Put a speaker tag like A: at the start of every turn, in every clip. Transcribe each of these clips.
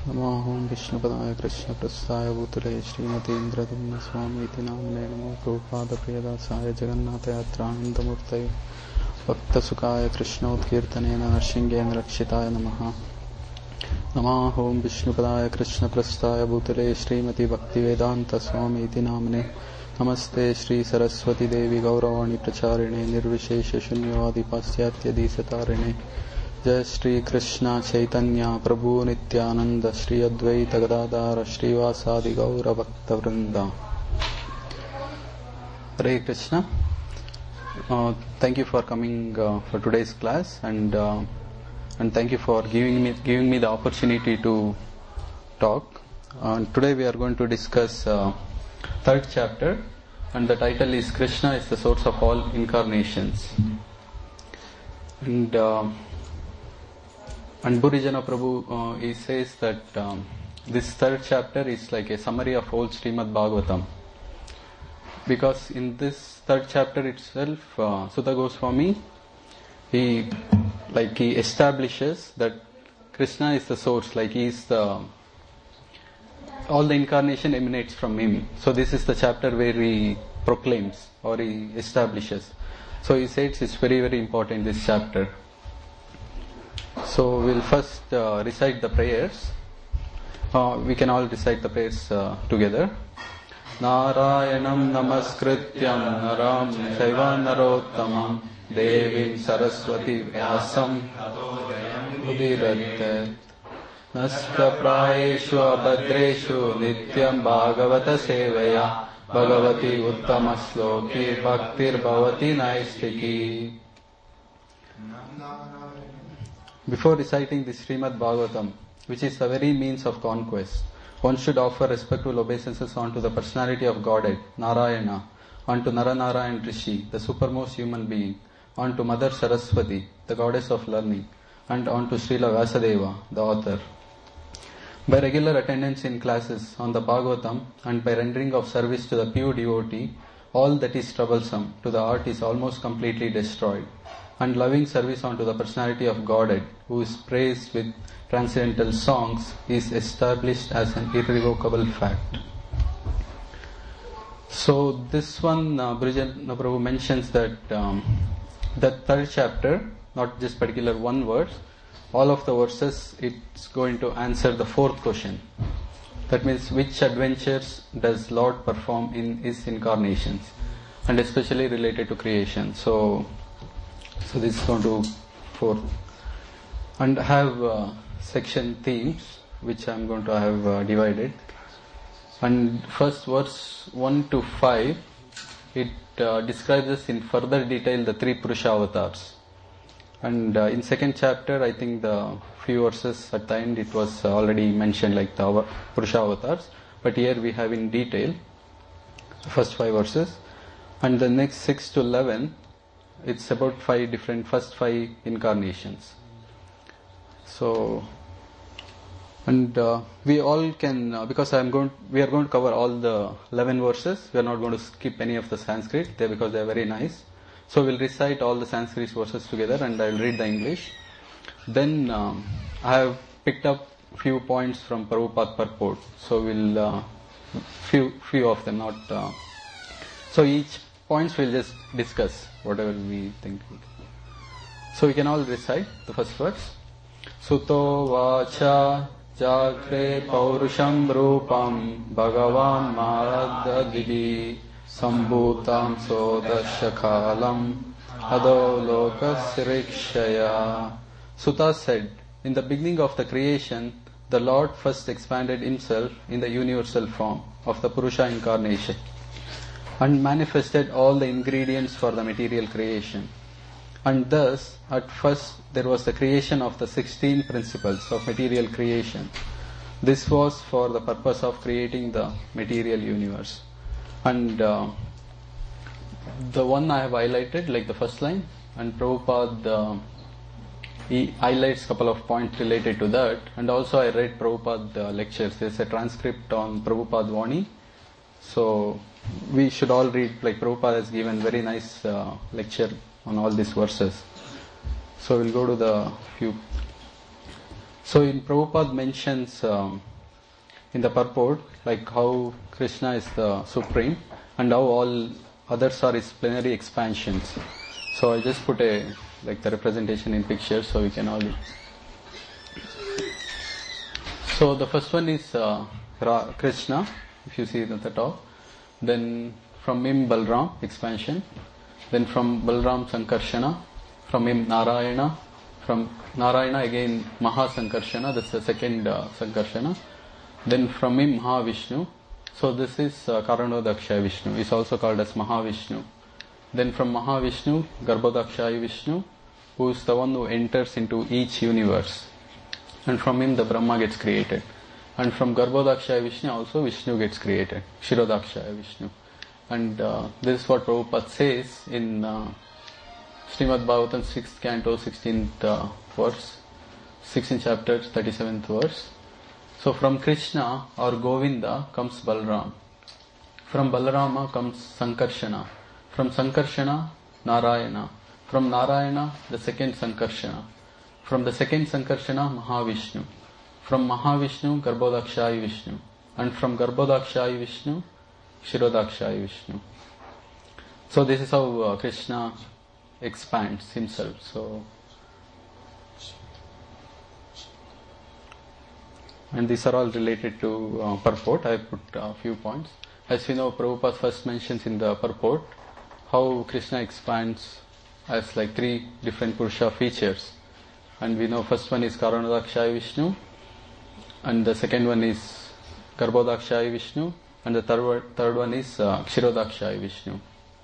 A: नमो विष्णुपदाय कृष्णप्रस्थाय भूतले श्रीमतीन्द्रदुम्न स्वामीति नाम्ने नमो प्रभुपादप्रियदासाय जगन्नाथयात्रानन्दमूर्तये भक्तसुखाय कृष्णोत्कीर्तनेन नरसिंहेन रक्षिताय नमः। नमो विष्णुपदाय कृष्णप्रस्थाय भूतले श्रीमती भक्तिवेदांत स्वामीति नाम्ने नमस्ते श्री सरस्वती देवी गौरवाणी प्रचारिणे निर्विशेष शून्यवादी पाश्चात्य दीसतारिणे जय श्री कृष्ण चैतन्य प्रभु नित्यानंद श्री अद्वैत गदाधार श्रीवासादि गौर भक्त वृंदा। Hare Krishna. Thank you for coming for today's class, and thank you for giving me the opportunity to talk. Today we are going to discuss third chapter, and the title is Krishna is the source of all incarnations. And Burijana Prabhu he says that this third chapter is like a summary of whole Srimad Bhagavatam, because in this third chapter itself Sutta Goswami he establishes that Krishna is the source, like he is the all the incarnation emanates from him. So this is the chapter where he proclaims or he establishes. So he says it's very, very important, this chapter. So we'll first recite the prayers. We can all recite the prayers together. Narayanam namaskrityam naram chaiva narottamam devim saraswati vyasam udirat nasta prayeshu abhadreshu nityam bhagavata sevaya bhagavati uttama shloki bhaktir bhavati naistiki. Before reciting the Srimad Bhagavatam, which is the very means of conquest, one should offer respectful obeisances unto the personality of Godhead, Narayana, unto Naranarayan Rishi, the supermost human being, unto Mother Saraswati, the goddess of learning, and unto Srila Vyasadeva, the author. By regular attendance in classes on the Bhagavatam and by rendering of service to the pure devotee, all that is troublesome to the heart is almost completely destroyed. And loving service unto the personality of Godhead, who is praised with transcendental songs, is established as an irrevocable fact. So this one, Burijana Prabhu mentions that the third chapter, not just particular one verse, all of the verses, it's going to answer the fourth question. That means, which adventures does Lord perform in his incarnations, and especially related to creation. So this is going to fourth, and have section themes which I am going to have divided. And first verse 1 to 5, it describes us in further detail the three Purusha avatars. And in second chapter, I think the few verses at the end it was already mentioned, like the Purusha avatars. But here we have in detail the first 5 verses, and the next 6 to 11. It's about first 5 incarnations. So, and we all can, because we are going to cover all the 11 verses. We are not going to skip any of the Sanskrit there because they are very nice. So we'll recite all the Sanskrit verses together, and I will read the English. Then I have picked up few points from Prabhupada purport. So we'll few of them, not. So each points we'll just discuss whatever we think. So we can all recite the first verse. Suto vacha jagre paurusham rupam bhagavan maradadidi sambhutam sodashakalam ado lokasrikshaya. Sutta said, in the beginning of the creation, the Lord first expanded himself in the universal form of the Purusha incarnation and manifested all the ingredients for the material creation. And thus, at first, there was the creation of the 16 principles of material creation. This was for the purpose of creating the material universe. And the one I have highlighted, like the first line, and Prabhupada, he highlights a couple of points related to that. And also I read Prabhupada lectures. There's a transcript on Prabhupada Vani. So we should all read, like Prabhupada has given very nice lecture on all these verses. So we'll go to the few. So in Prabhupada mentions in the purport, like how Krishna is the supreme and how all others are his plenary expansions. So I just put the representation in pictures so we can all. So the first one is Krishna, if you see it at the top. Then from him Balram, expansion. Then from Balram Sankarshana. From him Narayana. From Narayana again Mahasankarshana, that's the second Sankarshana. Then from him Mahavishnu. So this is Karanodakshaya Vishnu. Is also called as Mahavishnu. Then from Mahavishnu, Garbhodakshaya Vishnu, who is the one who enters into each universe. And from him the Brahma gets created. And from Garbhodakshaya Vishnu also Vishnu gets created. Kshirodakshaya Vishnu. And this is what Prabhupada says in Srimad Bhagavatam 6th canto, 16th verse, 16th chapter, 37th verse. So from Krishna or Govinda comes Balram. From Balarama comes Sankarshana. From Sankarshana, Narayana. From Narayana, the second Sankarshana. From the second Sankarshana, Mahavishnu. From Mahavishnu, Garbhodakshaya Vishnu. And from Garbhodakshaya Vishnu, Kshirodakshaya Vishnu. So this is how Krishna expands himself. So, and these are all related to purport. I put a few points. As we know, Prabhupada first mentions in the purport how Krishna expands as like three different Purusha features. And we know first one is Karanodakshaya Vishnu, and the second one is Garbhodakshaya Vishnu, and the third one is Kshirodakshaya Vishnu.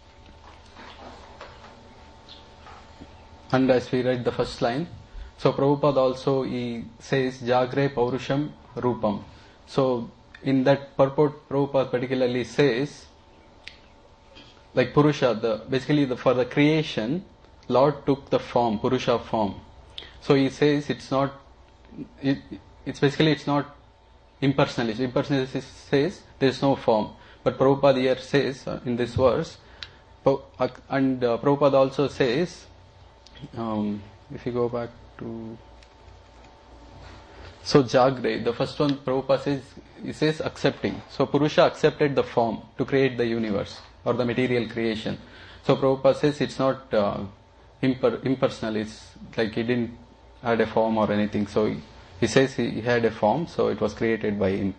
A: And as we read the first line, so Prabhupada also he says Jagre Paurusham Rupam. So in that purport, Prabhupada particularly says, like Purusha, for the creation, Lord took the form, Purusha form. So he says it's not impersonalist. Impersonalist says there is no form. But Prabhupada here says in this verse, and Prabhupada also says, if you go back to, so Jagre, the first one Prabhupada says, he says accepting. So Purusha accepted the form to create the universe or the material creation. So Prabhupada says it's not impersonal, it's like he didn't add a form or anything. So he says he had a form, so it was created by him.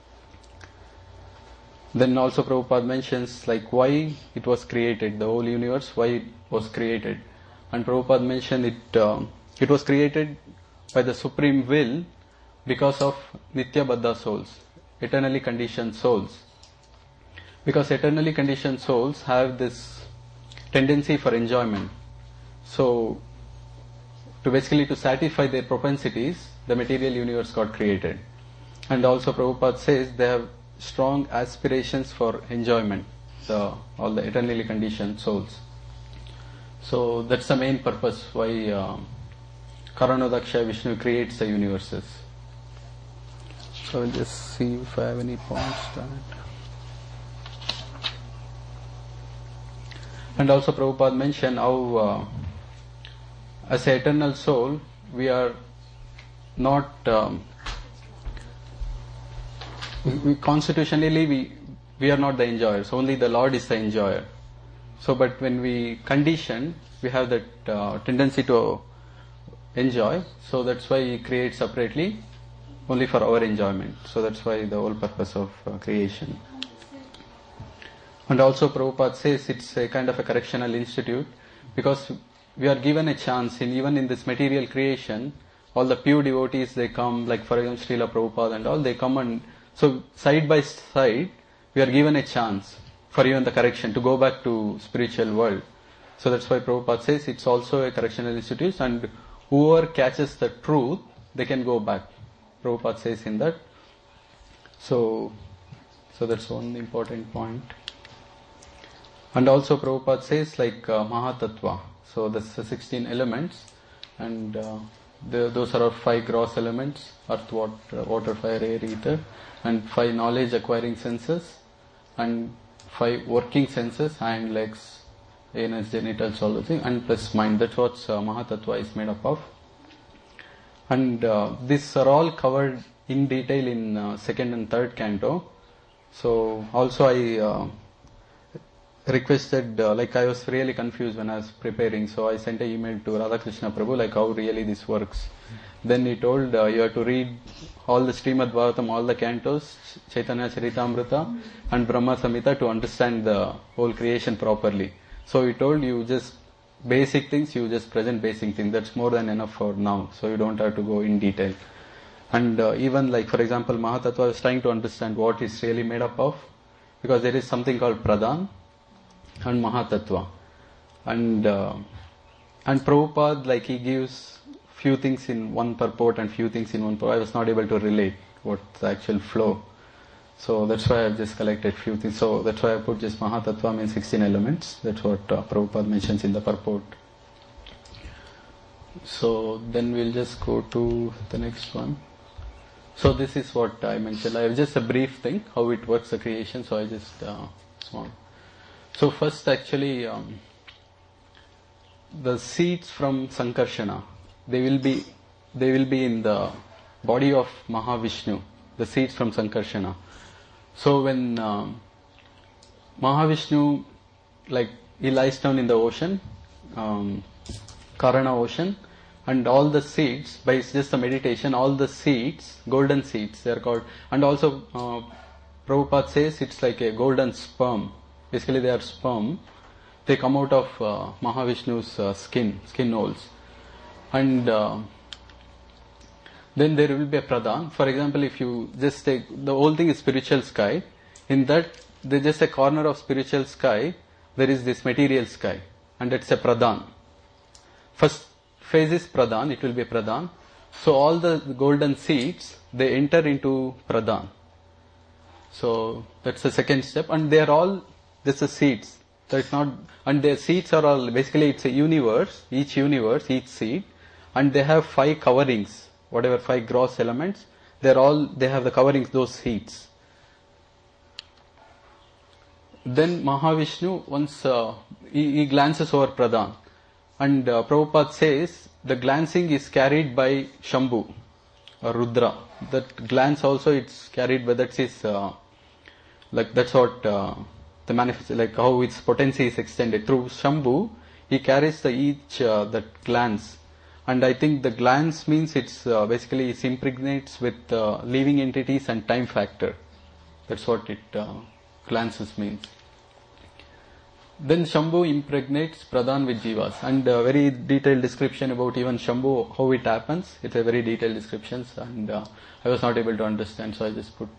A: Then also Prabhupada mentions like why it was created, the whole universe, why it was created. And Prabhupada mentioned it was created by the supreme will because of Nitya Baddha souls, eternally conditioned souls. Because eternally conditioned souls have this tendency for enjoyment. So to satisfy their propensities, the material universe got created. And also Prabhupada says they have strong aspirations for enjoyment, all the eternally conditioned souls. So that's the main purpose why Karanodakshaya Vishnu creates the universes. So I'll just see if I have any points to add. And also Prabhupada mentioned how as an eternal soul we are not we constitutionally we are not the enjoyers, only the Lord is the enjoyer. So but when we condition, we have that tendency to enjoy, so that's why he creates separately only for our enjoyment. So that's why the whole purpose of creation. And also Prabhupada says it's a kind of a correctional institute, because we are given a chance even in this material creation. All the pure devotees, they come, like for example Srila Prabhupada and all, they come, and so side by side we are given a chance for even the correction to go back to spiritual world. So that's why Prabhupada says it's also a correctional institute, and whoever catches the truth, they can go back. Prabhupada says in that. So that's one important point. And also Prabhupada says like Mahatattva. So that's the 16 elements, and those are our 5 gross elements: earth, water, fire, air, ether, and 5 knowledge acquiring senses, and 5 working senses, hand, legs, anus, genitals, all those things, and plus mind. That's what Mahatattva is made up of. And these are all covered in detail in second and third canto. So also I requested, like I was really confused when I was preparing, so I sent an email to Radhakrishna Prabhu, like how really this works. Then he told you have to read all the Srimad Bhagavatam, all the cantos, Chaitanya Charitamrita and Brahma Samhita to understand the whole creation properly. So he told you just basic things, you just present basic things. That's more than enough for now. So you don't have to go in detail. And even like for example Mahatattva, I was trying to understand what it's really made up of, because there is something called Pradhan and Mahatattva. And Prabhupada, like he gives few things in one purport and few things in one purport. I was not able to relate what's the actual flow. So that's why I've just collected few things. So that's why I put just Mahatattva means 16 elements. That's what Prabhupada mentions in the purport. So then we'll just go to the next one. So this is what I mentioned. I have just a brief thing, how it works, the creation. So I just small. So first actually the seeds from Sankarshana, they will be in the body of Mahavishnu, the seeds from Sankarshana. So when Mahavishnu, like he lies down in the ocean, Karana ocean, and all the seeds, by just a meditation, all the seeds, golden seeds, they are called, and also Prabhupada says it's like a golden sperm. Basically they are sperm. They come out of Mahavishnu's skin holes. And then there will be a pradhan. For example, if you just take, the whole thing is spiritual sky. In that, there's just a corner of spiritual sky, there is this material sky. And it's a pradhan. First phase is pradhan, it will be a pradhan. So all the golden seeds, they enter into pradhan. So that's the second step. And they are all, this is seeds. That's not, and their seeds are all, basically it's a universe, each seed. And they have 5 coverings, whatever 5 gross elements, they have the coverings, those seeds. Then Mahavishnu, once he glances over Pradhan, and Prabhupada says the glancing is carried by Shambhu or Rudra. That glance also it's carried by, that's his, like that's what the manifest, like how its potency is extended through Shambhu. He carries that glance. And I think the glance means it's basically it impregnates with living entities and time factor. That's what it glances means. Then Shambhu impregnates Pradhan with Jivas, and a very detailed description about even Shambhu, how it happens. It's a very detailed description, and I was not able to understand, so I just put.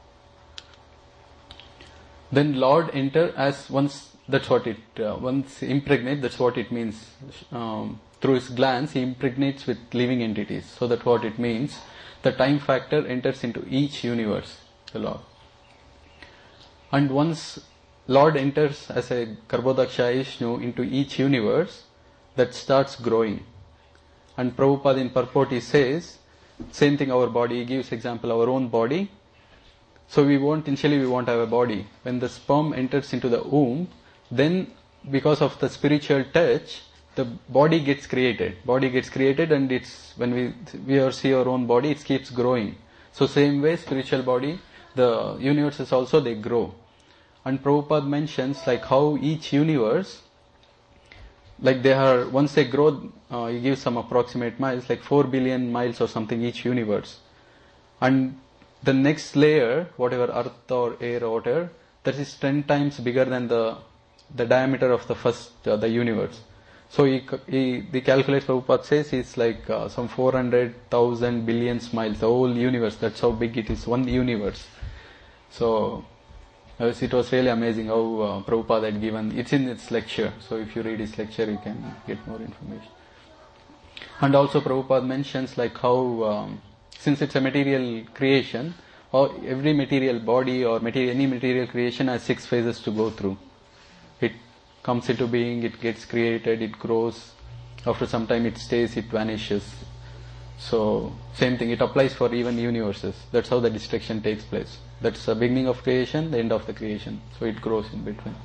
A: Then Lord enter as once. That's what it once impregnate. That's what it means. Through his glance, he impregnates with living entities. So that's what it means. The time factor enters into each universe, the Lord. And once Lord enters as a Garbhodaksha Vishnu into each universe, that starts growing. And Prabhupada in purport he says, same thing our body, he gives example, our own body. So initially we won't have a body. When the sperm enters into the womb, then because of the spiritual touch, the body gets created. And it's, when we see our own body, it keeps growing. So same way, spiritual body, the universes also, they grow. And Prabhupada mentions like how each universe, like once they grow, he gives some approximate miles, like 4 billion miles or something each universe. And the next layer, whatever earth or air or whatever, that is 10 times bigger than the diameter of the first, the universe. So he calculates, Prabhupada says, it's like some 400,000 billion miles, the whole universe, that's how big it is, one universe. So it was really amazing how Prabhupada had given, it's in its lecture, so if you read his lecture you can get more information. And also Prabhupada mentions like how, since it's a material creation, or every material body or any material creation has 6 phases to go through. It comes into being, it gets created, it grows, after some time it stays, it vanishes. So same thing, it applies for even universes. That's how the destruction takes place. That's the beginning of creation, the end of the creation. So it grows in between.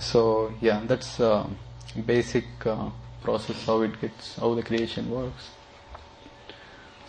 A: So yeah, that's basic process how the creation works.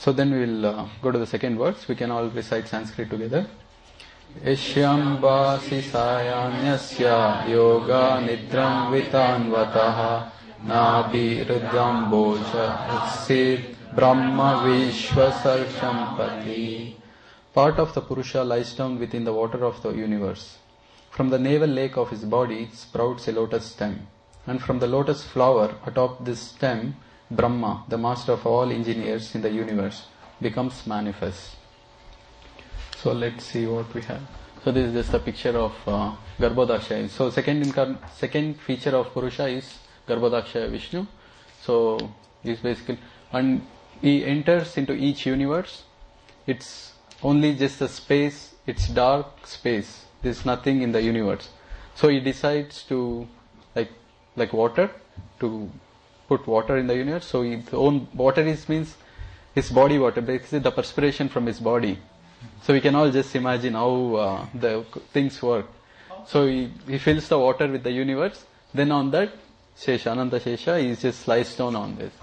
A: So then we will go to the second verse. We can all recite Sanskrit together. Ishyambasi sayanyasya yoga nidram vitanvataha nabhi ridamboja aksir brahma vishva sarshampati. Part of the Purusha lies down within the water of the universe. From the navel lake of his body sprouts a lotus stem, and from the lotus flower atop this stem, Brahma, the master of all engineers in the universe, becomes manifest. So let's see what we have. So this is just a picture of Garbhodakshaya. So second feature of Purusha is Garbhodakshaya Vishnu. So he's basically, and he enters into each universe. It's only just a space, it's dark space. There's nothing in the universe. So he decides to, like water, to put water in the universe. So his own water means his body water, basically the perspiration from his body. So we can all just imagine how the things work. So he fills the water with the universe. Then on that, Shesha, Ananta Shesha, he just lies down on this.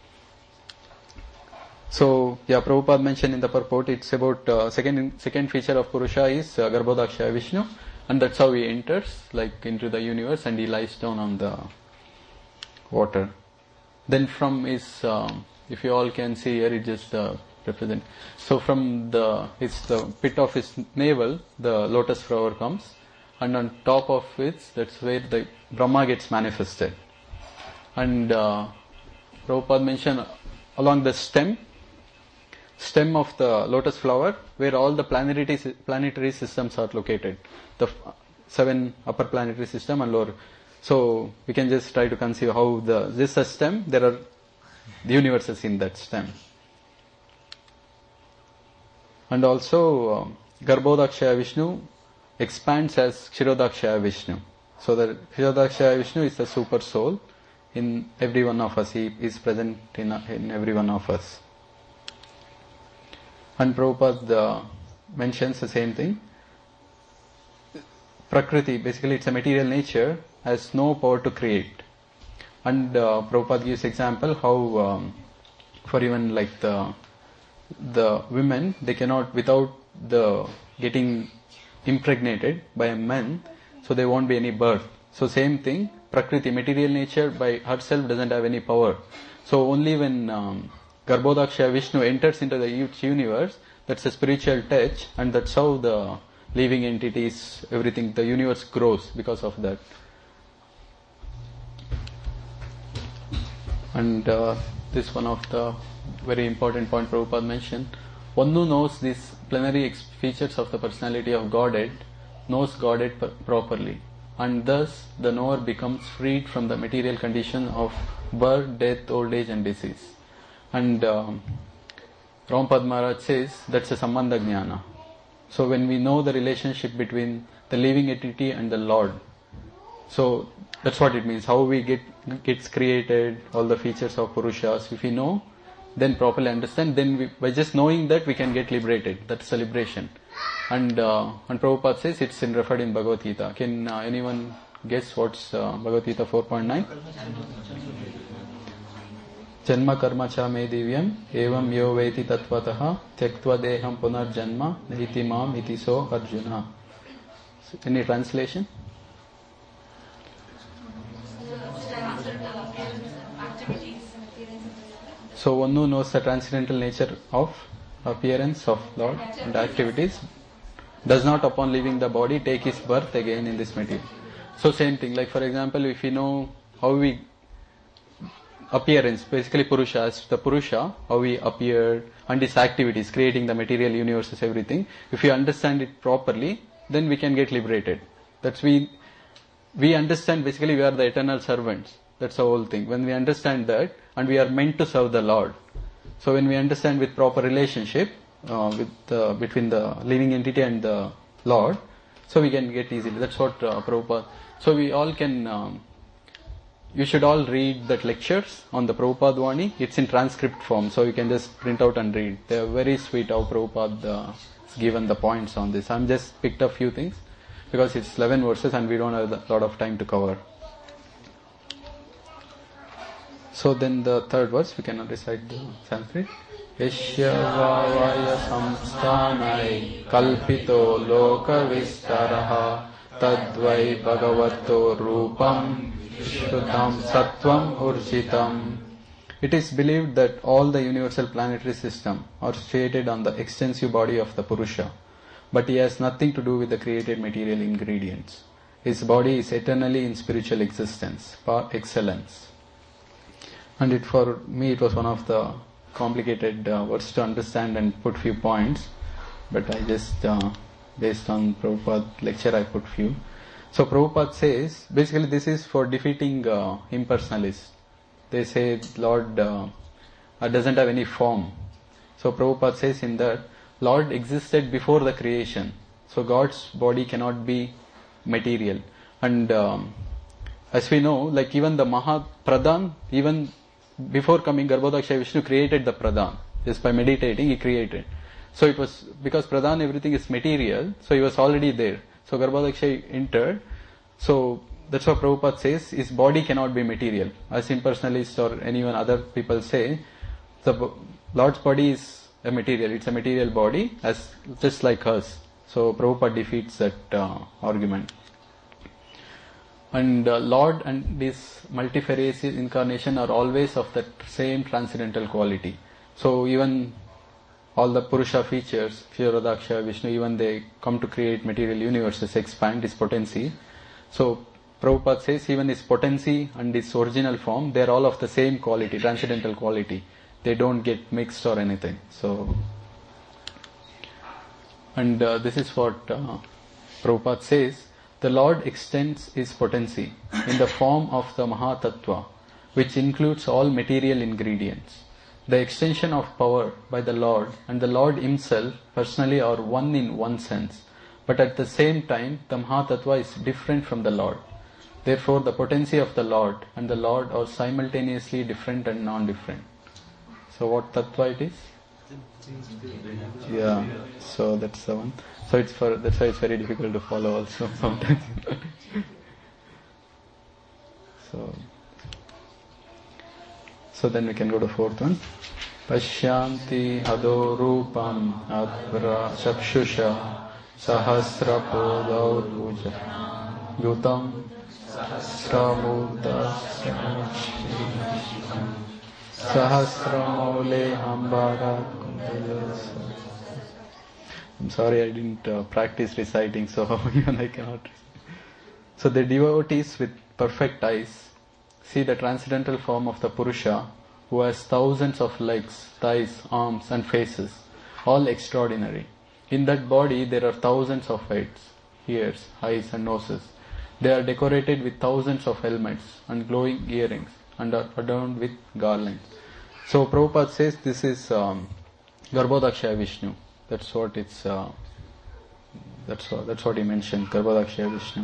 A: So, Prabhupada mentioned in the purport, it's about second feature of Purusha is Garbhodakshaya Vishnu, and that's how he enters into the universe and he lies down on the water. Then from his, if you all can see here, it just represent. So from the pit of his navel, the lotus flower comes, and on top of it, that's where the Brahma gets manifested. And Prabhupada mentioned along the stem of the lotus flower, where all the planetary systems are located, the 7 upper planetary system and lower. So we can just try to conceive how this is a stem, there are the universes in that stem. And also Garbhodakshaya Vishnu expands as Kshirodakshaya Vishnu. So the Kshirodakshaya Vishnu is the super soul in every one of us. He is present in every one of us. And Prabhupada mentions the same thing. Prakriti, basically it's a material nature, has no power to create. And Prabhupada gives example how for even like the women, they cannot, without getting impregnated by a man, so there won't be any birth. So same thing, Prakriti, material nature by herself doesn't have any power. So only when Garbhodakshaya Vishnu enters into the universe, that's a spiritual touch, and that's how the living entities, everything, the universe grows because of that. And this one of the very important point Prabhupada mentioned. One who knows these plenary features of the personality of Godhead knows Godhead properly, and thus the knower becomes freed from the material condition of birth, death, old age and disease. And Prabhupada Maharaj says that's a Sambandha Jnana. So when we know the relationship between the living entity and the Lord, so that's what it means. How we gets created, all the features of Purushas. If we know, then properly understand, then by just knowing that we can get liberated. That's the liberation. And Prabhupada says it's referred in Bhagavad Gita. Can anyone guess what's Bhagavad Gita 4.9? Janma karma cha me divyam evam yo veti tattvataha tyaktva deham punar janma niti mam iti so Arjuna. Any translation? So one who knows the transcendental nature of appearance of Lord and activities does not upon leaving the body take his birth again in this material. So same thing, like for example, if we know how we appearance, basically Purusha, as the Purusha, how we appeared and his activities, creating the material universes, everything, if we understand it properly, then we can get liberated. That's we understand basically we are the eternal servants. That's the whole thing. When we understand that, and we are meant to serve the Lord. So when we understand with proper relationship between the living entity and the Lord, so we can get easily. That's what Prabhupada. So we all can. You should all read that lectures on the Prabhupada Vani. It's in transcript form, so you can just print out and read. They are very sweet how Prabhupada has given the points on this. I'm just picked a few things because it's 11 verses and we don't have a lot of time to cover. So then the third verse, we cannot recite the Sanskrit. Yashya vavaya samsthanai kalpito loka vistaraha tadvai bhagavato rupam shuddham sattvam urjitam. It is believed that all the universal planetary system are created on the extensive body of the Purusha, but he has nothing to do with the created material ingredients. His body is eternally in spiritual existence, par excellence. And for me it was one of the complicated words to understand and put few points, but I just based on Prabhupada's lecture I put few. So Prabhupada says, basically this is for defeating impersonalists. They say Lord doesn't have any form. So Prabhupada says in that, Lord existed before the creation. So God's body cannot be material. And as we know, like even the Mahapradhan, even before coming Garbhodakshaya Vishnu created the Pradhan. Just by meditating he created. So it was, because Pradhan everything is material, so he was already there. So Garbhodakshaya entered. So that's what Prabhupada says, his body cannot be material. As impersonalists or anyone other people say, the Lord's body is a material, it's a material body, as just like us. So Prabhupada defeats that argument. And Lord and this multifarious incarnation are always of that same transcendental quality. So even all the Purusha features, Kshirodakshaya, Vishnu, even they come to create material universes, expand his potency. So Prabhupada says even his potency and his original form, they are all of the same quality, transcendental quality. They don't get mixed or anything. So, and this is what Prabhupada says. The Lord extends his potency in the form of the Mahatattva, which includes all material ingredients. The extension of power by the Lord and the Lord himself personally are one in one sense, but at the same time the Mahatattva is different from the Lord. Therefore the potency of the Lord and the Lord are simultaneously different and non-different. So what Tattva it is? Yeah, so that's the one. So that's why it's very difficult to follow also sometimes. So then we can go to fourth one. Pashyanti ado rupam advara chakshusha sahasra podauruja yutam sahasramudha sahasramole ambara. I'm sorry I didn't practice reciting, so even I cannot. So the devotees with perfect eyes see the transcendental form of the Purusha, who has thousands of legs, thighs, arms and faces, all extraordinary. In that body there are thousands of heads, ears, eyes and noses. They are decorated with thousands of helmets and glowing earrings and are adorned with garlands. So Prabhupada says this is Garbhodakshaya Vishnu. That's what it's. That's what he mentioned, Garbhodakshaya Vishnu.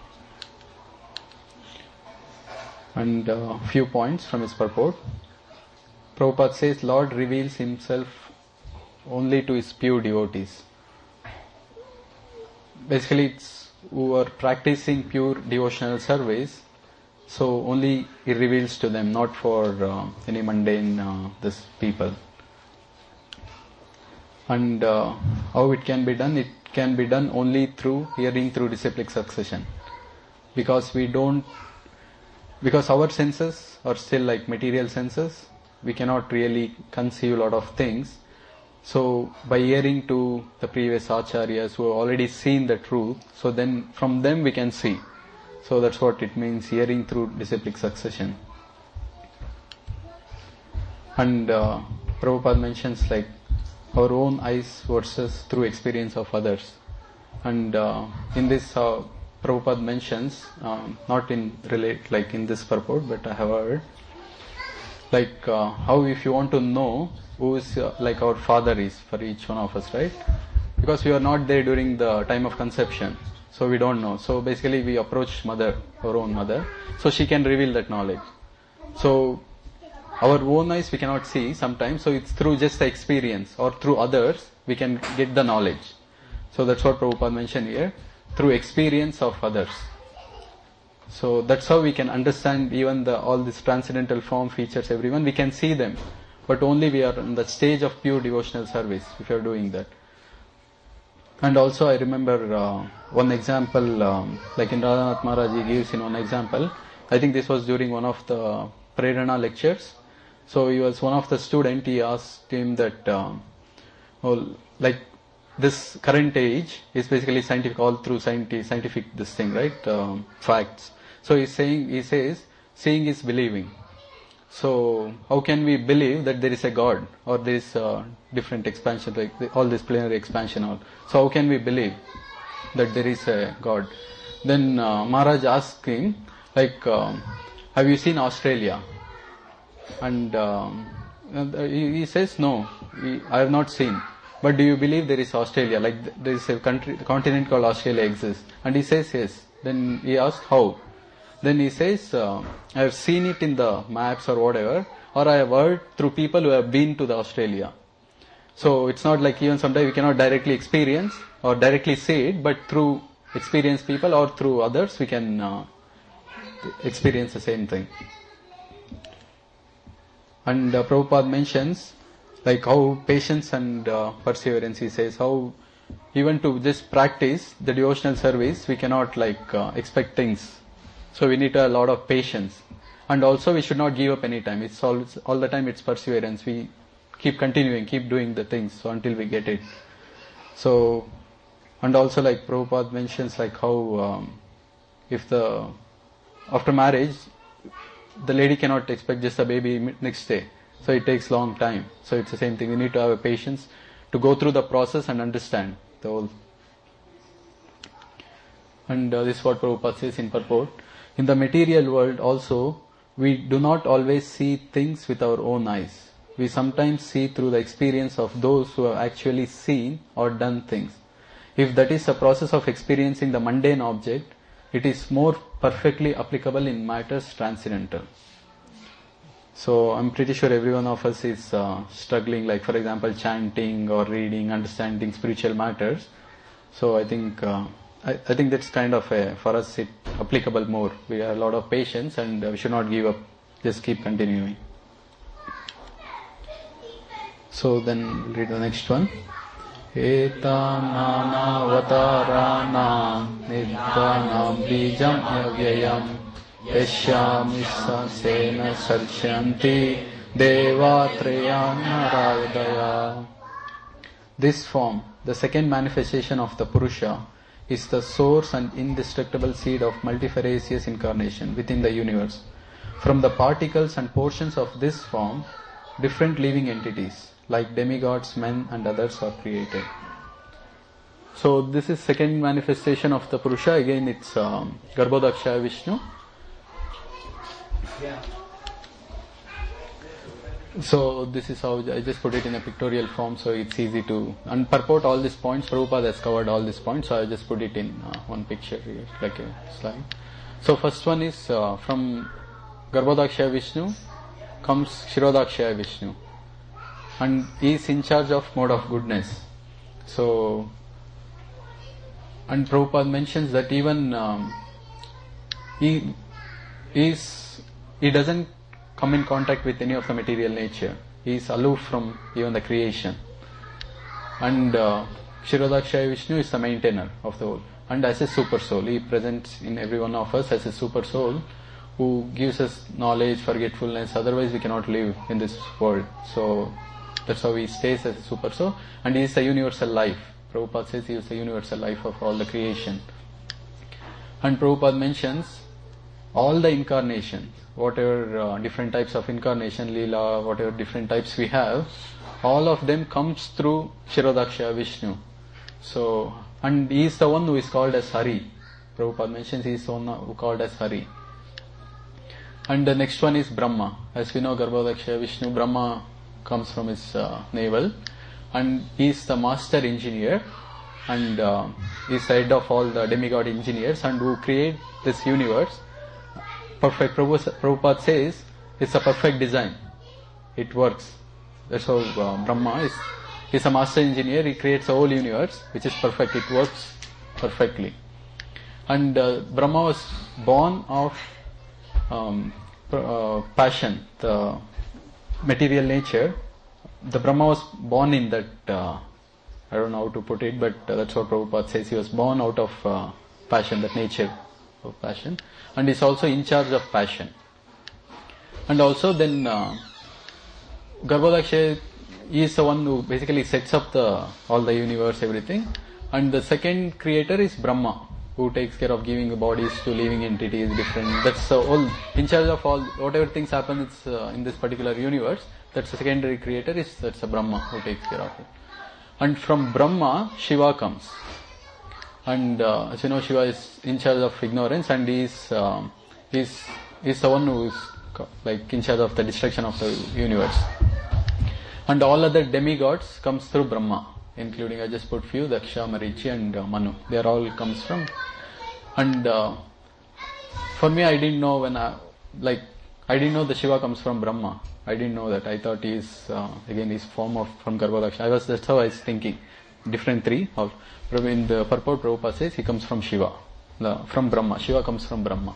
A: And a few points from his purport. Prabhupada says Lord reveals himself only to his pure devotees. Basically, it's who are practicing pure devotional service. So only he reveals to them, not for any mundane this people. And how it can be done? It can be done only through hearing through disciplic succession. Because our senses are still like material senses, we cannot really conceive a lot of things. So by hearing to the previous acharyas who have already seen the truth, so then from them we can see. So that's what it means, hearing through disciplic succession. And Prabhupada mentions like our own eyes versus through experience of others. And in this Prabhupada mentions, not in relate like in this purport, but I have heard, like how if you want to know who is like our father is for each one of us, right? Because we are not there during the time of conception, so we don't know. So basically we approach mother, our own mother, so she can reveal that knowledge. So our own eyes we cannot see sometimes, so it's through just the experience or through others we can get the knowledge. So that's what Prabhupada mentioned here, through experience of others. So that's how we can understand even all these transcendental form features, everyone, we can see them. but only we are in the stage of pure devotional service if you are doing that. And also I remember one example, like in Radhanath Maharaj, he gives in one example. I think this was during one of the Prerana lectures. So he was one of the student, he asked him that, like this current age is basically scientific, all through scientific this thing, right? Facts. So he says, seeing is believing. So how can we believe that there is a God or there is a different expansion, like all this plenary expansion? So how can we believe that there is a God? Then Maharaj asked him, like, have you seen Australia? And he says, no, I have not seen. But do you believe there is Australia? Like there is a continent called Australia exists? And he says yes. Then he asked how? Then he says, I have seen it in the maps or whatever, or I have heard through people who have been to the Australia. So it's not like even sometimes we cannot directly experience or directly see it, but through experienced people or through others we can experience the same thing. And Prabhupada mentions like how patience and perseverance, he says, how even to just practice the devotional service, we cannot expect things. So we need a lot of patience. And also we should not give up any time. It's all the time it's perseverance. We keep continuing, keep doing the things so until we get it. So, and also like Prabhupada mentions like how after marriage, the lady cannot expect just a baby next day. So it takes long time. So it's the same thing. We need to have a patience to go through the process and understand the whole. And this is what Prabhupada says in purport. In the material world also, we do not always see things with our own eyes. We sometimes see through the experience of those who have actually seen or done things. If that is a process of experiencing the mundane object, it is more perfectly applicable in matters transcendental. So I'm pretty sure every one of us is struggling, like for example chanting or reading, understanding spiritual matters. So I think I think that's kind of for us it applicable more. We have a lot of patience and we should not give up. Just keep continuing. So then read the next one. Etanana vatarana nidhanam bijam avyayam yashyamisa sena sarchyanti devatrayanaradaya. This form, the second manifestation of the Purusha, is the source and indestructible seed of multifarious incarnation within the universe. From the particles and portions of this form, different living entities like demigods, men and others are created. So this is second manifestation of the Purusha. Again it's Garbhodakshaya Vishnu.
B: Yeah.
A: So this is how I just put it in a pictorial form, so it's easy to purport all these points. Prabhupada has covered all these points, so I just put it in one picture here, like a slide. So first one is from Garbhodakshaya Vishnu comes Kshirodakshaya Vishnu, and he is in charge of mode of goodness. So, and Prabhupada mentions that even he doesn't come in contact with any of the material nature. He is aloof from even the creation. And Kshirodakshaya Vishnu is the maintainer of the whole. And as a super soul, he presents in every one of us as a super soul who gives us knowledge, forgetfulness. Otherwise we cannot live in this world. So that's how he stays as a super soul. And he is the universal life. Prabhupada says he is the universal life of all the creation. And Prabhupada mentions all the incarnations, whatever different types of incarnation, Leela, whatever different types we have, all of them comes through Kshirodakshaya Vishnu. So, and he is the one who is called as Hari. Prabhupada mentions he is the one who called as Hari. And the next one is Brahma. As we know, Garbhodakshaya Vishnu, Brahma comes from his navel, and he is the master engineer, and he is the head of all the demigod engineers, and who create this universe. Perfect. Prabhupada says it's a perfect design. It works. That's how Brahma is a master engineer. He creates a whole universe which is perfect. It works perfectly. And Brahma was born of passion, the material nature, the Brahma was born in that, I don't know how to put it, but that's what Prabhupada says. He was born out of passion, that nature of passion, and is also in charge of passion. And also then Garbhodaksha is the one who basically sets up all the universe, everything. And the second creator is Brahma, who takes care of giving the bodies to living entities, different. That's all in charge of all, whatever things happen in this particular universe. That's the secondary creator, that's a Brahma who takes care of it. And from Brahma, Shiva comes. And as you know, Shiva is in charge of ignorance, and he's the one who is like in charge of the destruction of the universe. And all other demigods comes through Brahma, including, I just put few, Daksha, Marichi and Manu. They are all comes from. And for me, I didn't know I didn't know the Shiva comes from Brahma. I didn't know that. I thought he is, again, his form from Garbhodaksha. That's how I was thinking. Different three. In the purport, Prabhupada says he comes from Shiva. From Brahma. Shiva comes from Brahma.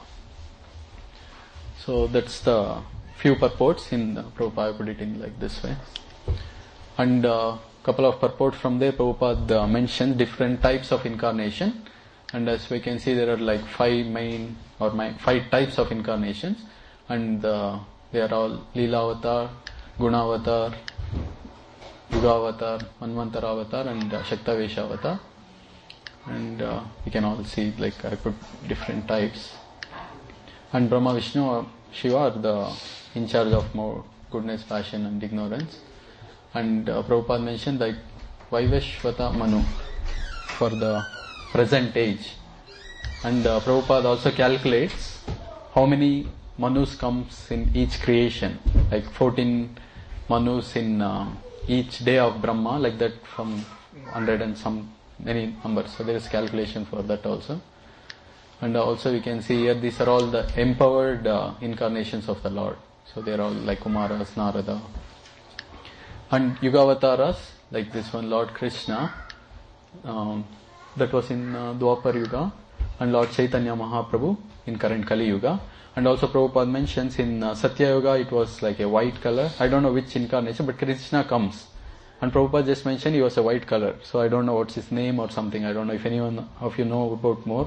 A: So that's the few purports in Prabhupada put it in like this way. And couple of purports from there, Prabhupada mentions different types of incarnation. And as we can see, there are like five types of incarnations. And they are all Leela Avatar, Guna Avatar, Yuga Avatar, Manvantara Avatar and Shaktavesha Avatar. And you can all see, like I put different types. And Brahma, Vishnu or Shiva are in charge of more goodness, passion and ignorance. And Prabhupada mentioned like Vaivashvata Manu for the present age. And Prabhupada also calculates how many Manus comes in each creation, like 14 Manus in each day of Brahma, like that from 100 and some many numbers. So there is calculation for that also. And also we can see here, these are all the empowered incarnations of the Lord. So they are all like Kumaras, Narada. And Yugavataras, like this one, Lord Krishna, that was in Dwapar Yuga, and Lord Chaitanya Mahaprabhu in current Kali Yuga. And also Prabhupada mentions in Satya Yuga it was like a white color. I don't know which incarnation, but Krishna comes. And Prabhupada just mentioned he was a white color. So I don't know what's his name or something. I don't know if anyone of you know about more.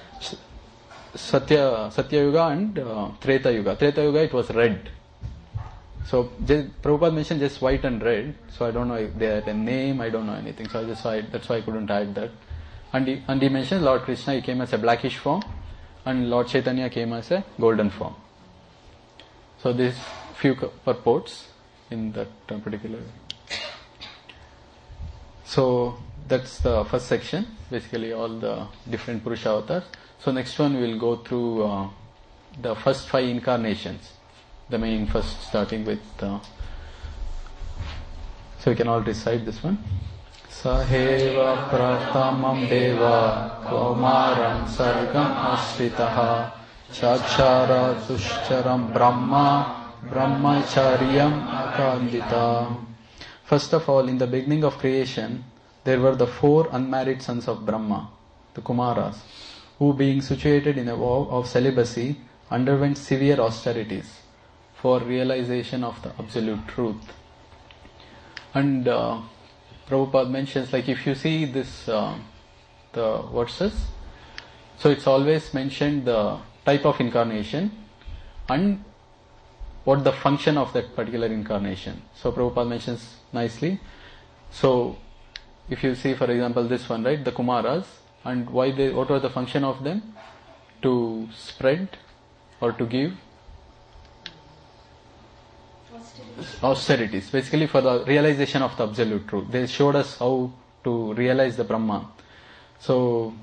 A: Satya Yuga and Treta Yuga. Treta Yuga it was red. So Prabhupada mentioned just white and red. So I don't know if they had a name. I don't know anything. So that's why I couldn't add that. And he mentioned Lord Krishna, he came as a blackish form. And Lord Chaitanya came as a golden form. So these few purports in that particular. So that's the first section, basically all the different Purusha avatars. So next one we will go through the first 5 incarnations. The main first starting with, so we can all recite this one. Saheva pratamam deva kaumaram sargam asritaha chakshara tushcharam brahma brahmacharyam akandita. First of all, in the beginning of creation, there were the 4 unmarried sons of Brahma, the Kumaras, who being situated in a vow of celibacy underwent severe austerities for realization of the absolute truth. And Prabhupada mentions, like if you see this, the verses, so it's always mentioned the type of incarnation and what the function of that particular incarnation. So Prabhupada mentions nicely. So if you see, for example, this one, right, the Kumaras, and what was the function of them? To spread or to give austerities, basically for the realization of the absolute truth. They showed us how to realize the Brahman. So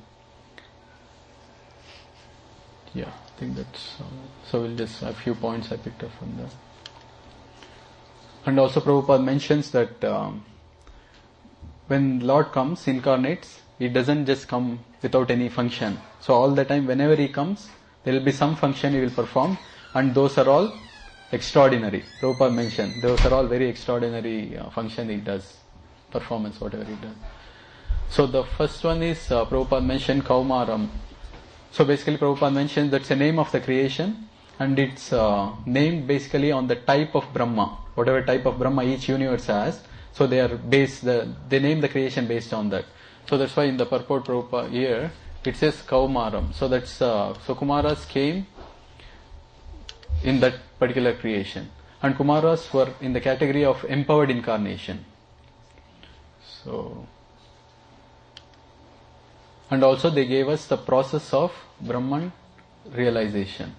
A: yeah, I think that's so we'll just a few points I picked up from there. And also Prabhupada mentions that when Lord comes, incarnates, he doesn't just come without any function. So all the time, whenever he comes, there will be some function he will perform, and those are all extraordinary. Prabhupada mentioned those are all very extraordinary function he does, performance, whatever he does. So the first one is Prabhupada mentioned Kaumaram. So basically Prabhupada mentions that's the name of the creation, and it's named basically on the type of Brahma. whatever type of Brahma each universe has. So they name the creation based on that. So that's why in the purport Prabhupada here it says Kaumaram. So that's so Kumaras came in that particular creation, and Kumaras were in the category of empowered incarnation. So, and also they gave us the process of Brahman realization.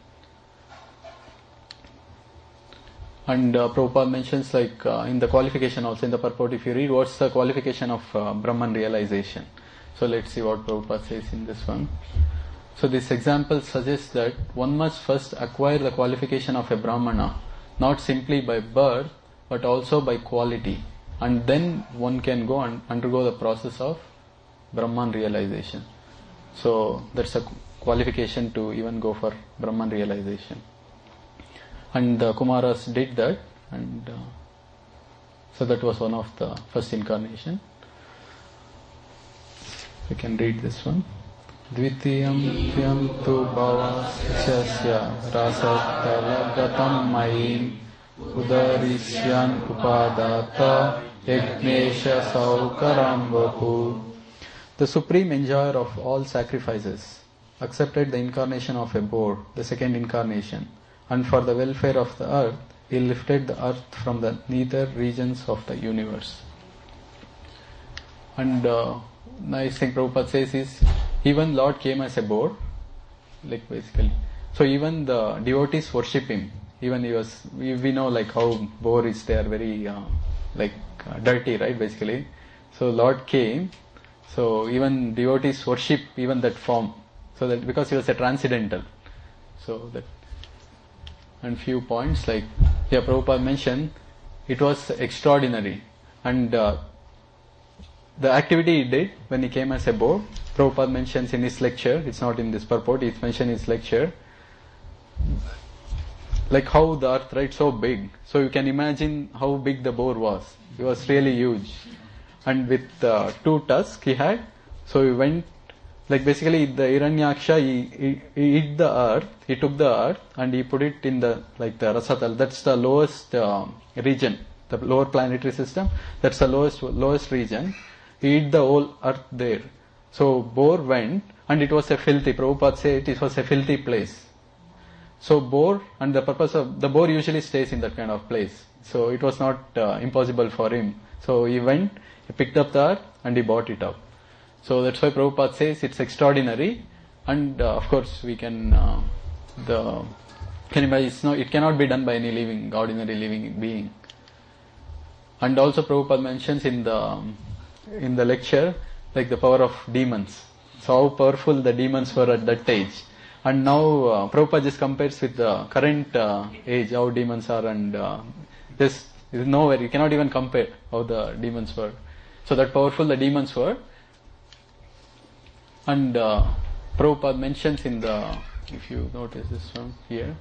A: And Prabhupada mentions in the qualification also in the purport, if you read what's the qualification of Brahman realization. So let's see what Prabhupada says in this one. So this example suggests that one must first acquire the qualification of a Brahmana, not simply by birth but also by quality, and then one can go and undergo the process of Brahman realization. So that's a qualification to even go for Brahman realization. And the Kumaras did that, and so that was one of the first incarnation. We can read this one. Dvitiyam tyam tu bhavasya rasatalagatam mayim udarisyan upadata yagnesha saukaram vapu. The supreme enjoyer of all sacrifices accepted the incarnation of a boar, the second incarnation, and for the welfare of the earth, he lifted the earth from the nether regions of the universe. And nice thing Prabhupada says is, even Lord came as a boar, basically. So even the devotees worship him. Even he was, we know how boar is, they are very dirty, right, basically. So Lord came, so even devotees worship even that form. So that because he was a transcendental. So that, and few points Prabhupada mentioned, it was extraordinary. And the activity he did when he came as a boar, Prabhupada mentions in his lecture, it's not in this purport, it's mentioned in his lecture, how the earth, right, so big. So you can imagine how big the boar was. He was really huge. And with 2 tusks he had, so he went, basically the Hiranyaksha, he hit the earth, he took the earth and he put it in the Rasatal, that's the lowest region, the lower planetary system, that's the lowest region. He hit the whole earth there. So boar went, and it was a filthy, Prabhupada said it was a filthy place. So boar, and the purpose of, the boar usually stays in that kind of place. So it was not impossible for him. So he went, he picked up the earth and he brought it up. So that's why Prabhupada says it's extraordinary, and of course we can, it cannot be done by any ordinary living being. And also Prabhupada mentions in the lecture, the power of demons. So how powerful the demons were at that age. And now Prabhupada just compares with the current age, how demons are, and this is nowhere, you cannot even compare how the demons were. So that powerful the demons were. And Prabhupada mentions in the, if you notice this one here,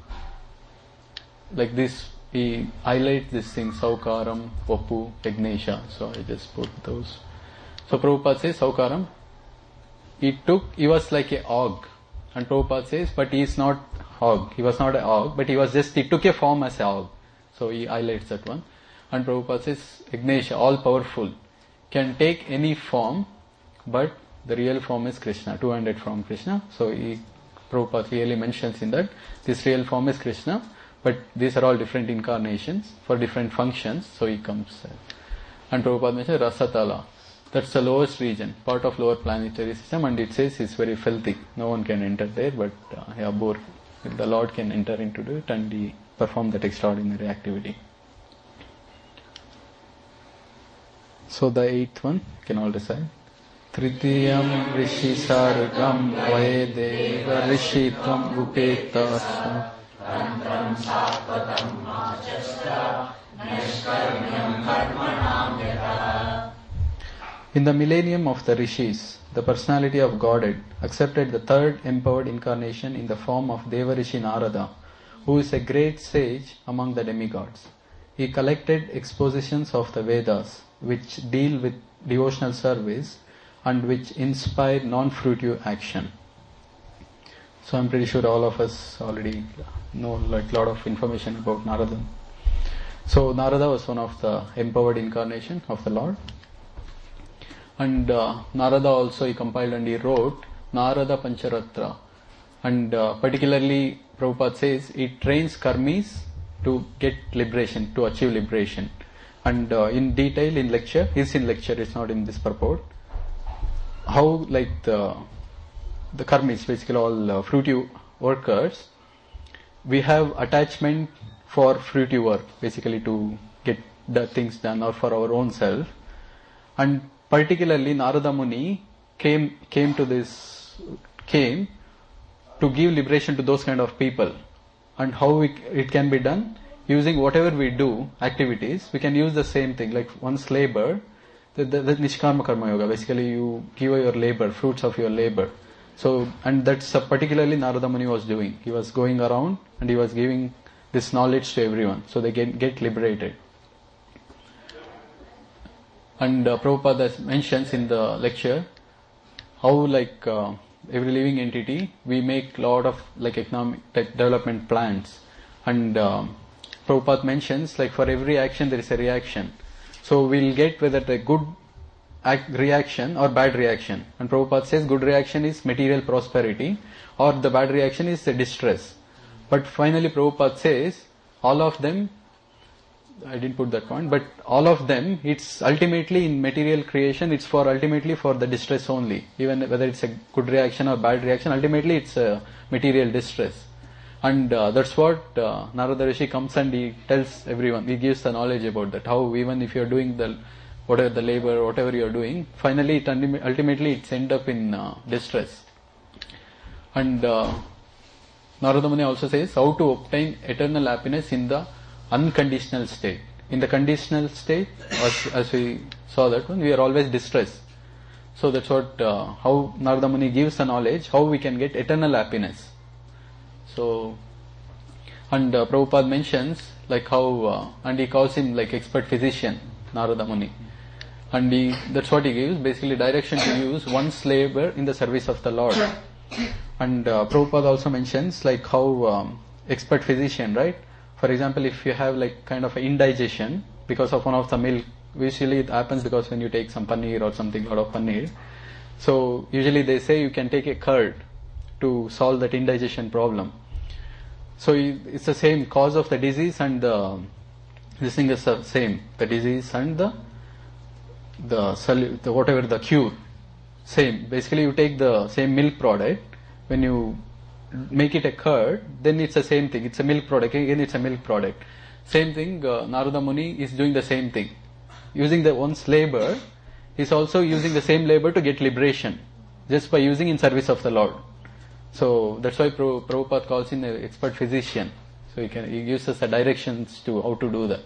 A: this, he highlights this thing, Saukaram, Vapu, Yagnesha. So I just put those. So Prabhupada says, Saukaram, he was like a hog. And Prabhupada says, but he is not hog. He was not a hog, but he took a form as a hog. So he highlights that one. And Prabhupada says, Yagnesha, all powerful, can take any form, but the real form is Krishna, 200 from Krishna. So Prabhupada clearly mentions in that, this real form is Krishna, but these are all different incarnations for different functions. So he comes. And Prabhupada mentions Rasatala. That's the lowest region, part of lower planetary system, and it says it's very filthy. No one can enter there, but boar, the Lord can enter into it and he perform that extraordinary activity. So the 8th one, you can all decide. Tritiyam rishi sargam vaedeva rishitam upeta antam satvatam machasta nishkarmyam karmanam yata. In the millennium of the Rishis, the personality of Godhead accepted the third empowered incarnation in the form of Devarishi Narada, who is a great sage among the demigods. He collected expositions of the Vedas, which deal with devotional service and which inspire non-fruitive action. So I'm pretty sure all of us already know a lot of information about Narada. So Narada was one of the empowered incarnation of the Lord. And Narada also he compiled and he wrote Narada Pancharatra. And particularly Prabhupada says it trains karmis to get liberation, to achieve liberation. And in detail in lecture, it's in lecture, it's not in this purport, how like the karmis, basically all fruitive workers, we have attachment for fruitive work, basically to get the things done or for our own self. And particularly Narada Muni came to give liberation to those kind of people. And how it can be done? Using whatever we do, activities, we can use the same thing. Like one's labor, the Nishkarma Karma Yoga, basically you give your labor, fruits of your labor. So, and that's particularly Narada Muni was doing. He was going around and he was giving this knowledge to everyone, so they get liberated. And Prabhupada mentions in the lecture how like every living entity, we make a lot of like economic development plans. And Prabhupada mentions like for every action there is a reaction. So we'll get whether the good reaction or bad reaction. And Prabhupada says good reaction is material prosperity or the bad reaction is the distress. But finally Prabhupada says all of them, I didn't put that point, but all of them, it's ultimately in material creation, it's for ultimately for the distress only. Even whether it's a good reaction or bad reaction, ultimately it's a material distress. And that's what Narada Rishi comes and he tells everyone, he gives the knowledge about that, how even if you're doing whatever the labor, whatever you're doing, finally ultimately it's end up in distress. And Narada Muni also says how to obtain eternal happiness in the unconditional state. In the conditional state, as we saw that one, we are always distressed. So that's what how Narada Muni gives the knowledge how we can get eternal happiness. So, and Prabhupada mentions like how, and he calls him like expert physician, Narada Muni. And that's what he gives, basically direction to use one's labor in the service of the Lord. And Prabhupada also mentions like how expert physician, right? For example, if you have like kind of indigestion because of one of the milk, usually it happens because when you take some paneer or something out of paneer. So usually they say you can take a curd to solve that indigestion problem. So it's the same cause of the disease and this thing is the same. The disease and the whatever the cure, same. Basically you take the same milk product, when you make it a curd, then it's the same thing. It's a milk product. Again, it's a milk product. Same thing, Narada Muni is doing the same thing. Using one's labor, he's also using the same labor to get liberation, just by using in service of the Lord. So that's why Prabhupada calls him an expert physician. So he gives us the directions to how to do that.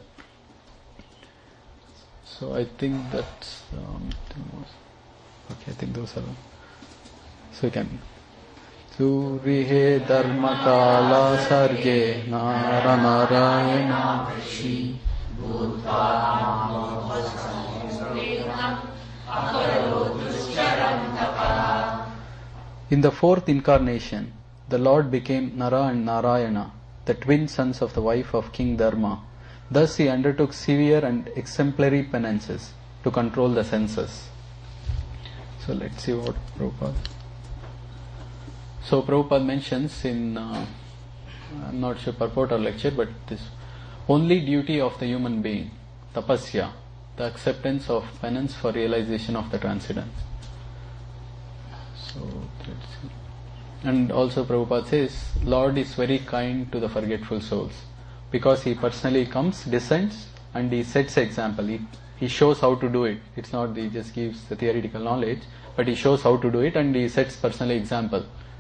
A: So I think that's okay. I think those are. So you can. Surihe dharma kala sarge nara narayana vashi In the fourth incarnation, the Lord became Nara and Narayana, the twin sons of the wife of King Dharma. Thus he undertook severe and exemplary penances to control the senses. So let's see what Prabhupada. So Prabhupada mentions in, I'm not sure purport or lecture, but this only duty of the human being, tapasya, the acceptance of penance for realization of the transcendence. So let's see. And also Prabhupada says, Lord is very kind to the forgetful souls, because he personally comes, descends, and he sets example. He shows how to do it. It's not he just gives the theoretical knowledge, but he shows how to do it and he sets personal example.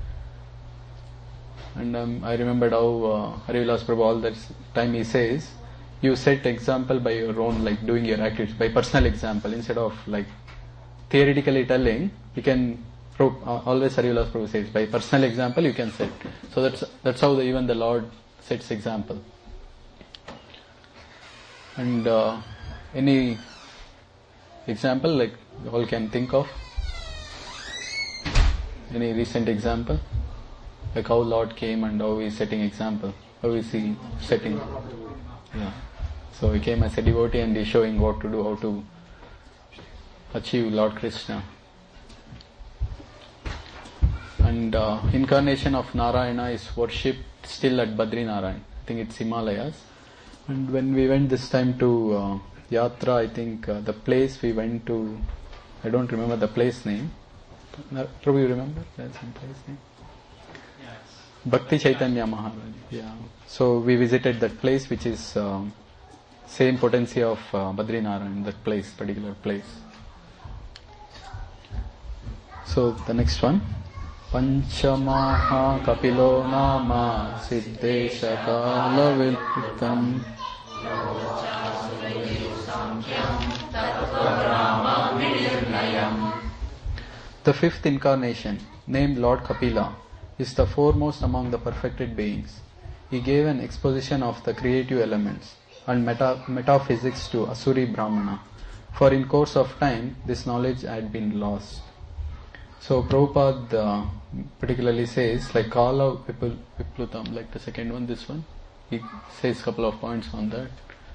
A: And I remembered how Harivilas Prabhu all that time he says, you set example by your own, like doing your activities, by personal example, instead of like theoretically telling, you can, always Harivilas Prabhu says, by personal example you can set. So that's how even the Lord sets example. And any example like you all can think of? Any recent example? Like how Lord came and how he is setting example. How is he setting? Yeah. So he came as a devotee and he's showing what to do, how to achieve Lord Krishna. And incarnation of Narayana is worshipped still at Badri Narayan. I think it's Himalayas. And when we went this time to Yatra, I think the place we went to, I don't remember the place name. Prabhu, you remember? That's some place name. Yes. Bhakti Chaitanya Maharaj. Yeah. So we visited that place, which is same potency of Badri Narayan, that place, particular place. So the next one. Panchamaha Kapilo Nama Siddhesha Kala Vilpitam The fifth incarnation, named Lord Kapila, is the foremost among the perfected beings. He gave an exposition of the creative elements and metaphysics to Asuri Brahmana, for in course of time this knowledge had been lost. So Prabhupada particularly says, like Kala Viplutam, like the second one, this one, he says a couple of points on that.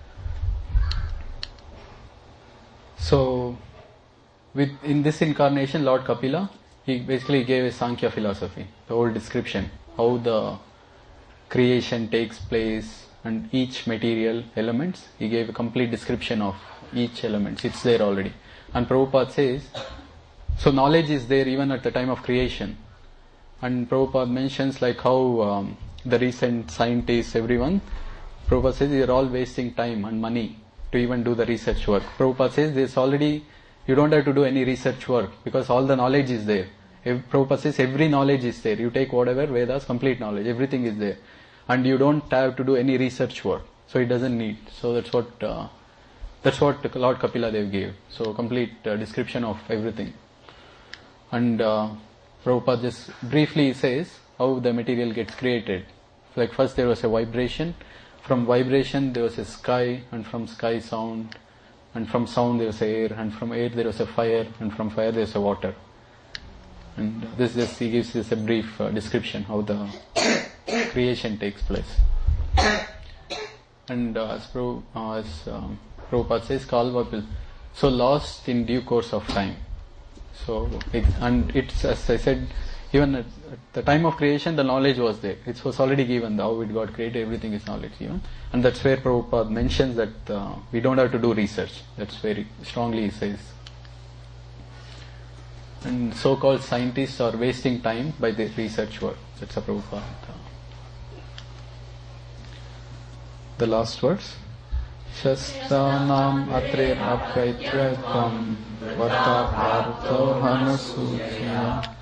A: So in this incarnation, Lord Kapila, he basically gave a Sankhya philosophy, the whole description, how the creation takes place and each material elements, he gave a complete description of each element. It's there already. And Prabhupada says, so knowledge is there even at the time of creation. And Prabhupada mentions like how the recent scientists, everyone, Prabhupada says they are all wasting time and money to even do the research work. Prabhupada says there's already, you don't have to do any research work because all the knowledge is there. Prabhupada says every knowledge is there. You take whatever Vedas, complete knowledge, everything is there. And you don't have to do any research work. So it doesn't need. So that's what Lord Kapila Dev gave. So complete description of everything. And Prabhupada just briefly says how the material gets created. Like first there was a vibration, from vibration there was a sky, and from sky sound, and from sound there was air, and from air there was a fire, and from fire there was a water. And this just he gives us a brief description how the creation takes place. And as Prabhupada says, Kalva, so lost in due course of time. So, it's as I said, even at the time of creation, the knowledge was there. It was already given, how it got created, everything is knowledge given. And that's where Prabhupada mentions that we don't have to do research. That's very strongly he says. And so-called scientists are wasting time by their research work. That's a Prabhupada. The last verse. Shastanam atre apaitratam vata bharto hanasujya.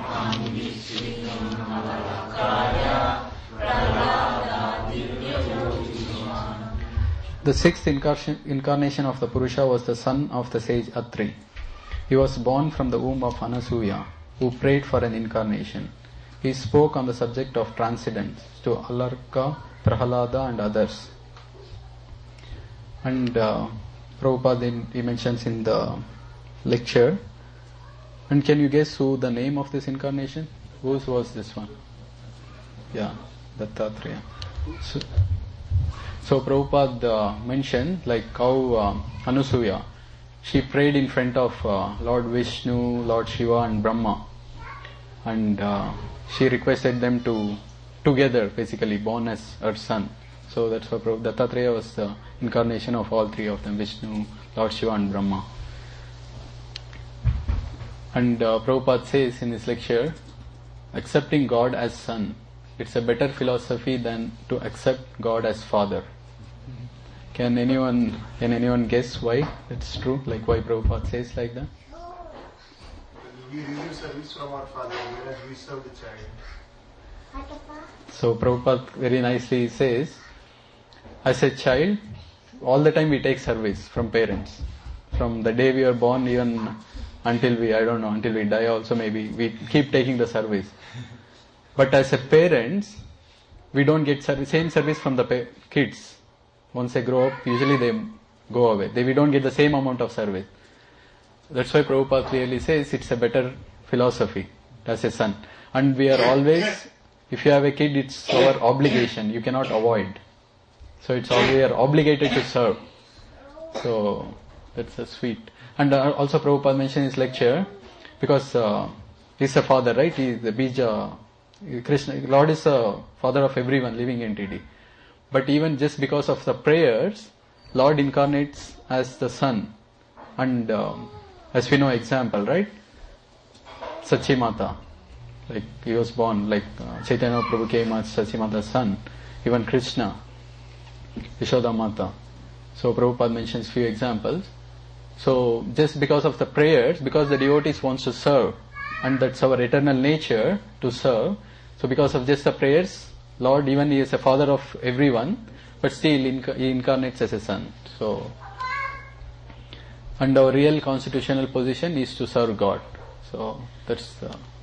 A: The sixth incarnation of the Purusha was the son of the sage Atri. He was born from the womb of Anasuya, who prayed for an incarnation. He spoke on the subject of transcendence to Alarka, Prahalada and others. And Prabhupada he mentions in the lecture. And can you guess who the name of this incarnation? Whose was this one? Yeah, Dattatreya. So Prabhupada mentioned like how Anasuya, she prayed in front of Lord Vishnu, Lord Shiva and Brahma. And she requested them to together basically born as her son. So that's why Dattatreya was the incarnation of all three of them, Vishnu, Lord Shiva and Brahma. And Prabhupada says in his lecture, accepting God as son, it's a better philosophy than to accept God as father. Can anyone guess why it's true? Like why Prabhupada says like that?
B: We receive service from our father, whereas we serve the child.
A: So Prabhupada very nicely says, as a child, all the time we take service from parents. From the day we are born even until we die also maybe, we keep taking the service. But as a parents, we don't get same service from the kids. Once they grow up, usually they go away. We don't get the same amount of service. That's why Prabhupada clearly says it's a better philosophy as a son. And we are always, if you have a kid, it's our obligation. You cannot avoid. So it's all we are obligated to serve. So that's a sweet. And also Prabhupada mentioned in his lecture, because he's a father, right? He's the Bija. Krishna, Lord is a father of everyone, living entity. But even just because of the prayers, Lord incarnates as the son. And as we know example, right? Sachi Mata. Like he was born, like Chaitanya Prabhu came as Sachi Mata's son. Even Krishna, Yashoda Mata. So Prabhupada mentions few examples. So just because of the prayers, because the devotees wants to serve, and that's our eternal nature to serve. So because of just the prayers, Lord, even He is a father of everyone, but still He incarnates as a son. So, and our real constitutional position is to serve God. So that's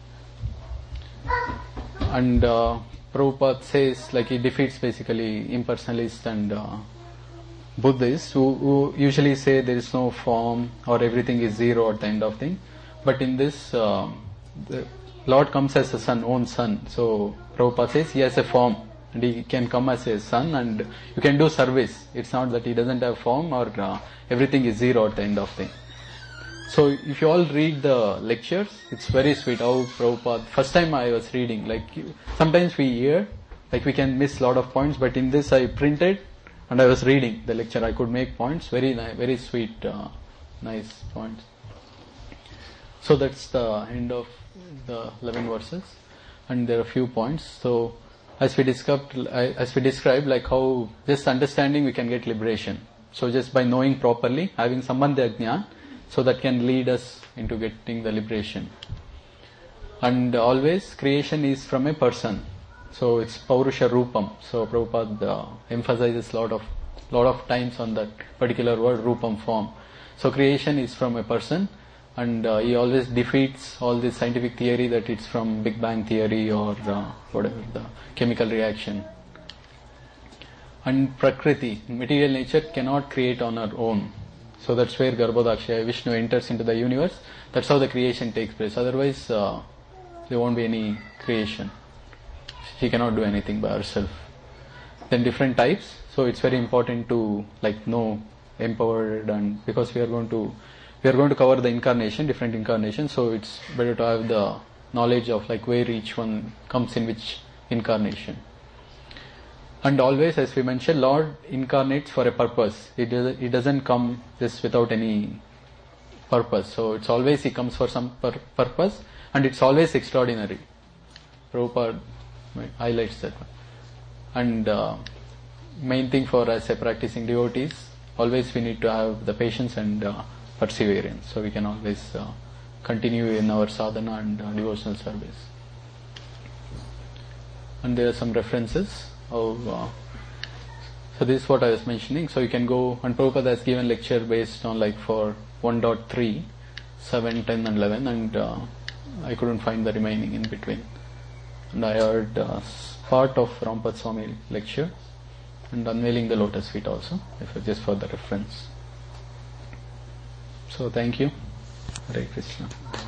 A: and Prabhupada says, like, he defeats basically impersonalists and Buddhists who usually say there is no form or everything is zero at the end of thing. But in this, the Lord comes as a son, own son. So Prabhupada says he has a form and he can come as a son and you can do service. It's not that he doesn't have form or everything is zero at the end of thing. So if you all read the lectures, it's very sweet how Prabhupada, first time I was reading, like sometimes we hear, like we can miss a lot of points, but in this I printed and I was reading the lecture. I could make points, very nice, very sweet, nice points. So that's the end of the 11 verses, and there are a few points. So as we described, like how just understanding we can get liberation. So just by knowing properly, having sambandha jnana, so that can lead us into getting the liberation. And always creation is from a person. So it's Paurusha Rupam. So Prabhupada emphasizes lot of times on that particular word, Rupam, form. So creation is from a person, and he always defeats all this scientific theory that it's from Big Bang theory or whatever, the chemical reaction. And Prakriti, material nature, cannot create on her own. So that's where Garbhodakshaya, Vishnu enters into the universe. That's how the creation takes place. Otherwise, there won't be any creation. She cannot do anything by herself. Then different types. So it's very important to know empowered, and because we are going to cover the incarnation, different incarnations. So it's better to have the knowledge of where each one comes in which incarnation. And always, as we mentioned, Lord incarnates for a purpose. He doesn't come just without any purpose. So it's always He comes for some purpose, and it's always extraordinary. Prabhupada highlights that one. And main thing for us, practicing devotees, always we need to have the patience and perseverance, so we can always continue in our sadhana and devotional service. And there are some references of so this is what I was mentioning. So you can go, and Prabhupada has given lecture based on for 1.3, 7, 10 and 11, and I couldn't find the remaining in between. And I heard part of Rampad Swami lecture and Unveiling the Lotus Feet also, just for the reference. So thank you. Hare Krishna.